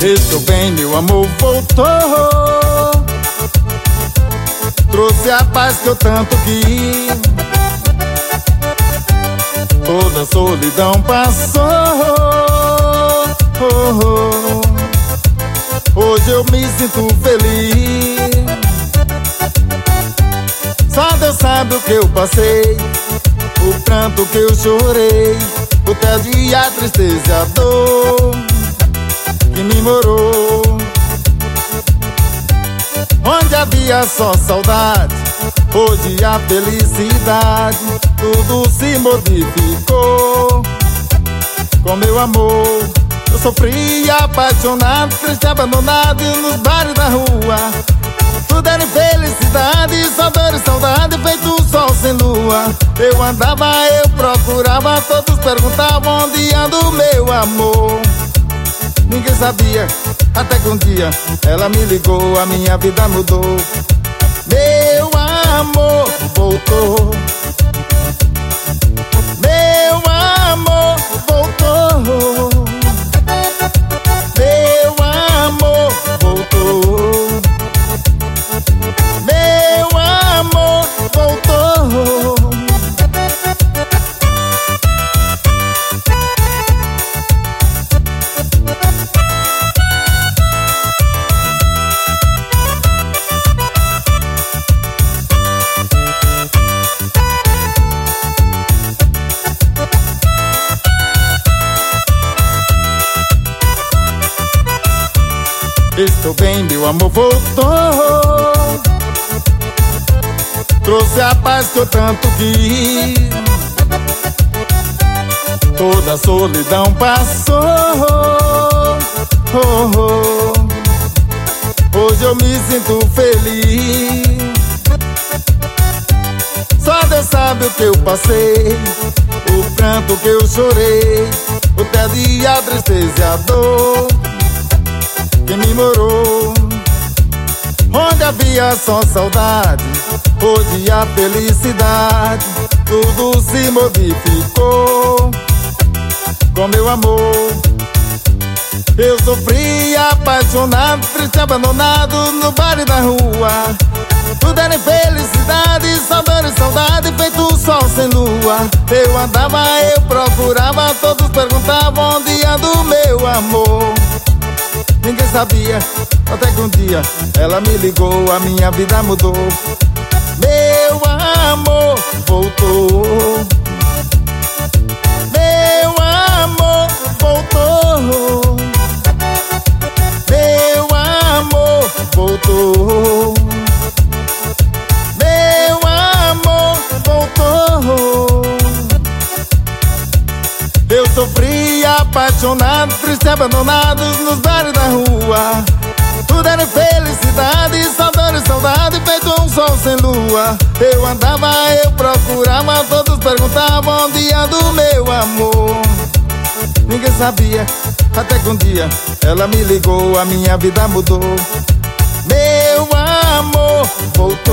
Estou bem, meu amor voltou, trouxe a paz que eu tanto quis. Toda a solidão passou. Hoje eu me sinto feliz. Só Deus sabe o que eu passei, o pranto que eu chorei, o tédio e a tristeza e a dor que me morou. Onde havia só saudade, hoje a felicidade, tudo se modificou. Com meu amor eu sofri apaixonado, triste, abandonado nos bares da rua. Tudo era infelicidade, só dor e saudade, feito um sol sem lua. Eu andava, eu procurava, todos perguntavam onde anda o meu amor. Ninguém sabia, até que um dia ela me ligou, a minha vida mudou. Meu amor voltou, meu amor voltou, meu amor voltou, meu amor voltou. Estou bem, meu amor voltou, trouxe a paz que eu tanto quis. Toda a solidão passou. Hoje eu me sinto feliz. Só Deus sabe o que eu passei, o pranto que eu chorei, o tédio e a tristeza e a dor que me morou. Onde havia só saudade, hoje a felicidade, tudo se modificou. Com meu amor eu sofri apaixonado, triste, abandonado no bar e na rua. Tudo era infelicidade, só dor e saudade, feito um sol sem lua. Eu andava, eu procurava, todos perguntavam onde anda o meu amor. Ninguém sabia, até que um dia ela me ligou, a minha vida mudou. Meu amor voltou, meu amor voltou, meu amor voltou, meu amor voltou. Eu sofri apaixonado, triste, abandonado nos bares da rua. Tudo era infelicidade, só dor e saudade, feito um sol sem lua. Eu andava, eu procurava, todos perguntavam onde anda o meu amor. Ninguém sabia, até que um dia ela me ligou, a minha vida mudou. Meu amor voltou.